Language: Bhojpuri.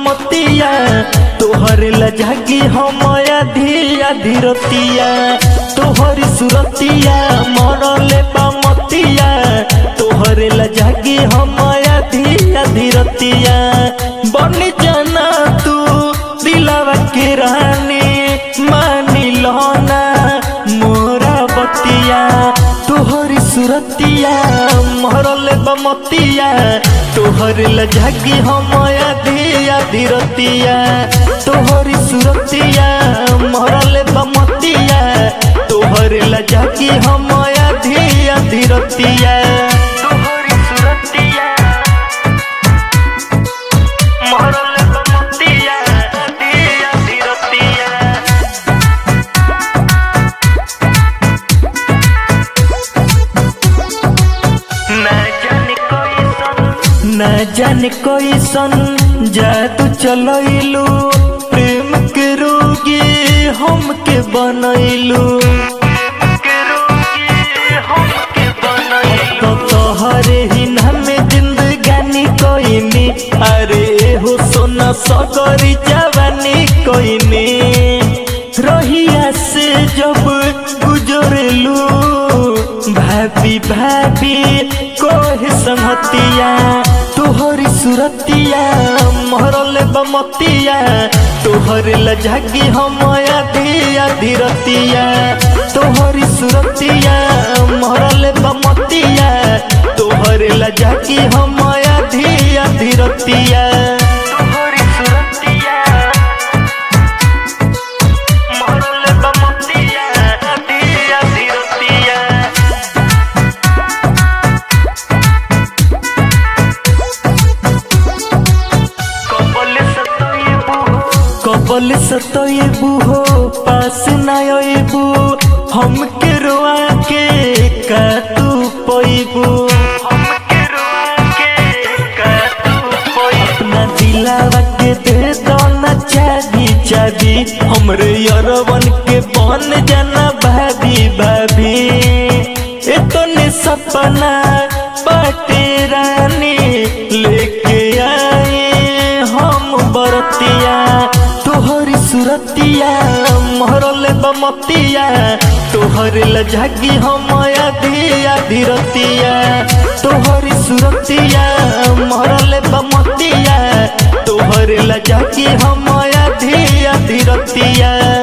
बमतिया तोहर लजागी हम धिया धीरतिया तोहर सुरतिया मरले बमतिया तोहर लजागी हम धिया धीरतिया बन जाना तू दिलावा के रानी मानी लहना मोरा बतिया तोहर सुरतिया मरले बमतिया तोहर लजागी हम धिया धीरतिया तोहर सुरतिया मरले बमतिया तोहर लजागी हम धिया धीरतिया तोहर सुरतिया मरले बमतिया धिया धीरतिया न जाने कोई सन जादू चलैलू प्रेम के रोगी हमके बनैलू तो तोहरे ही नाम जिंदगानी कोइनी अरे हो सोना सगरी जवानी कोइनी रहिया से जब गुजरेलू भाभी भाभी कोई संगतिया तोहरी सुरतिया मरले बमतिया तोहर लजागी हम धिया धीरतिया तोहरी सुरतिया मरले बमतिया तोहर लजागी हम धिया धीरतिया तोहरी सुरतिया मरले बमतिया धिया धीरतिया कबल सतोइबू हो पास नाइबू हमके रोआ के का तू पइबू अपना दिलावा के दे दो ना चाबी चाबी हमरे यरवन के बन जाना भाभी भाभी इतने सपना बाटे रानी लेके आए हम बरतिया तोहरी सुरतिया मरले बमतिया तोहर लजागी हम धिया धीरतिया तोहरी सुरतिया मरले बमतिया तोहर लजागी हम धिया धीरतिया।